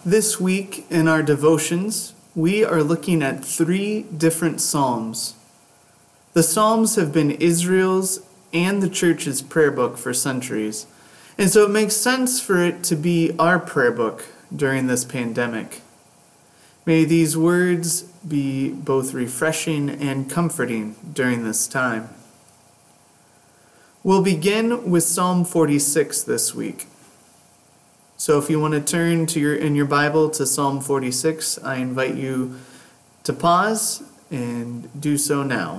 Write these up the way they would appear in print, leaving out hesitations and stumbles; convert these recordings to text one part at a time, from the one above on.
This week in our devotions, we are looking at 3 different Psalms. The Psalms have been Israel's and the church's prayer book for centuries, and so it makes sense for it to be our prayer book during this pandemic. May these words be both refreshing and comforting during this time. We'll begin with Psalm 46 this week. So if you want to turn in your Bible to Psalm 46, I invite you to pause and do so now.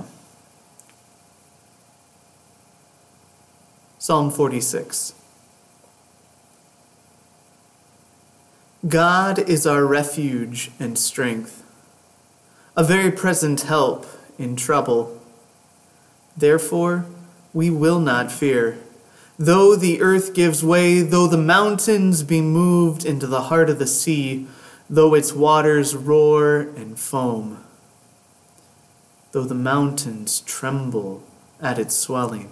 Psalm 46. God is our refuge and strength, a very present help in trouble. Therefore, we will not fear. Though the earth gives way, though the mountains be moved into the heart of the sea, though its waters roar and foam, though the mountains tremble at its swelling.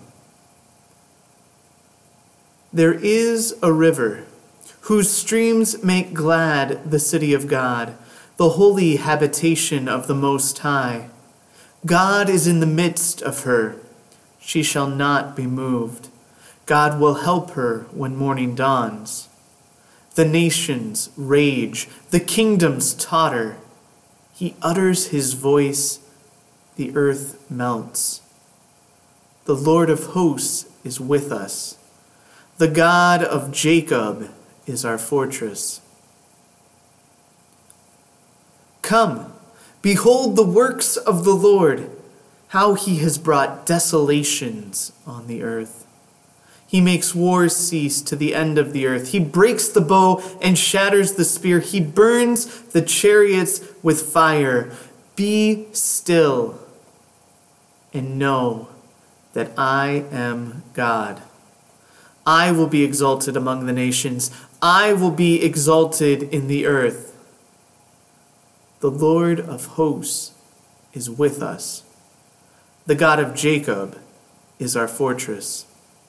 There is a river whose streams make glad the city of God, the holy habitation of the Most High. God is in the midst of her. She shall not be moved. God will help her when morning dawns. The nations rage, the kingdoms totter. He utters his voice, the earth melts. The Lord of hosts is with us. The God of Jacob is our fortress. Come, behold the works of the Lord, how he has brought desolations on the earth. He makes wars cease to the end of the earth. He breaks the bow and shatters the spear. He burns the chariots with fire. Be still and know that I am God. I will be exalted among the nations. I will be exalted in the earth. The Lord of hosts is with us. The God of Jacob is our fortress.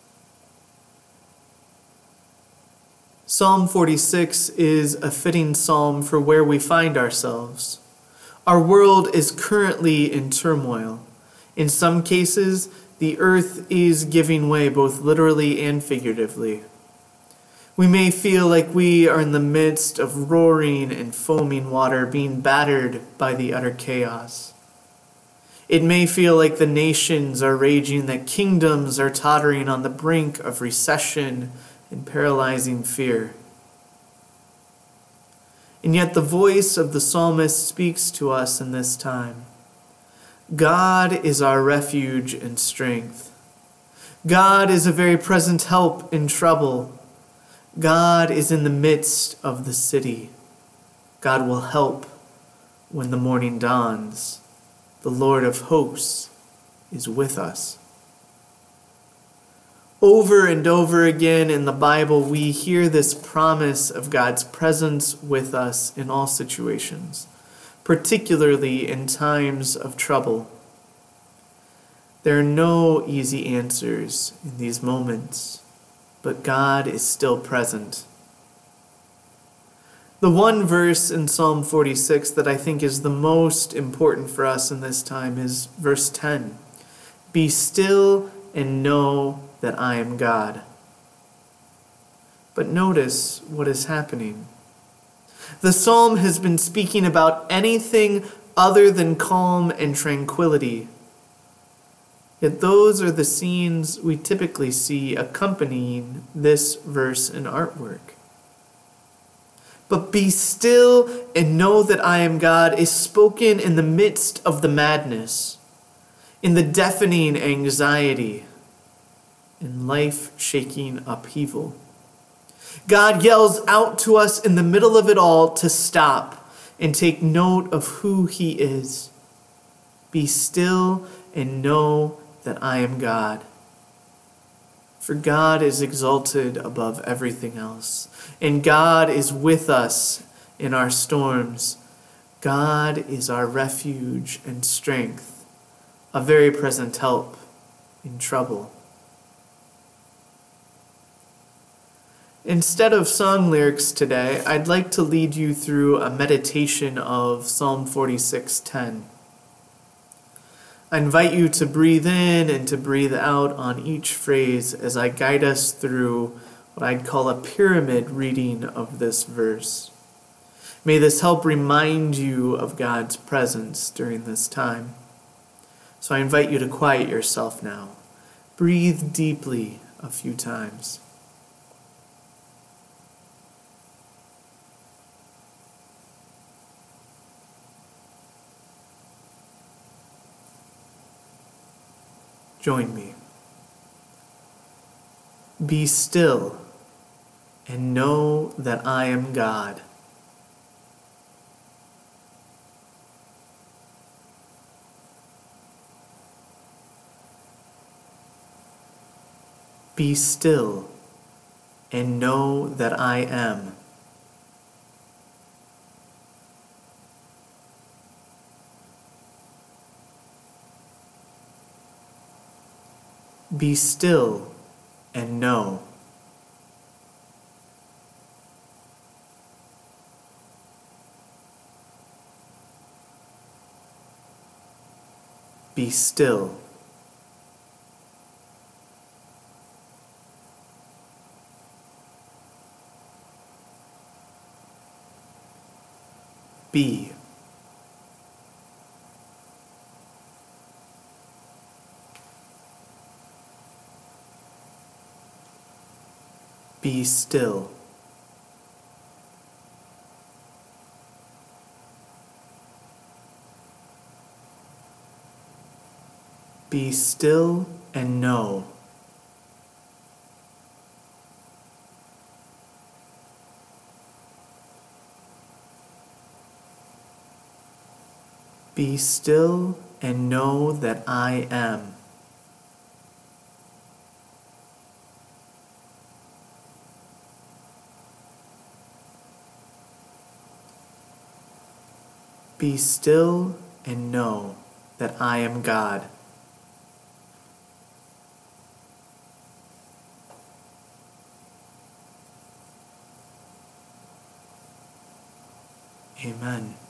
Psalm 46 is a fitting psalm for where we find ourselves. Our world is currently in turmoil. In some cases, the earth is giving way both literally and figuratively. We may feel like we are in the midst of roaring and foaming water being battered by the utter chaos. It may feel like the nations are raging, that kingdoms are tottering on the brink of recession and paralyzing fear. And yet the voice of the psalmist speaks to us in this time. God is our refuge and strength. God is a very present help in trouble. God is in the midst of the city. God will help when the morning dawns. The Lord of hosts is with us. Over and over again in the Bible, we hear this promise of God's presence with us in all situations, particularly in times of trouble. There are no easy answers in these moments, but God is still present. The one verse in Psalm 46 that I think is the most important for us in this time is verse 10. Be still and know that I am God. But notice what is happening. The psalm has been speaking about anything other than calm and tranquility. Yet those are the scenes we typically see accompanying this verse in artwork. But be still and know that I am God is spoken in the midst of the madness, in the deafening anxiety, in life-shaking upheaval. God yells out to us in the middle of it all to stop and take note of who he is. Be still and know that I am God. For God is exalted above everything else, and God is with us in our storms. God is our refuge and strength, a very present help in trouble. Instead of song lyrics today, I'd like to lead you through a meditation of Psalm 46:10. I invite you to breathe in and to breathe out on each phrase as I guide us through what I'd call a pyramid reading of this verse. May this help remind you of God's presence during this time. So I invite you to quiet yourself now. Breathe deeply a few times. Join me. Be still and know that I am God. Be still and know that I am. Be still and know. Be still. Be. Be still. Be still and know. Be still and know that I am. Be still and know that I am God. Amen.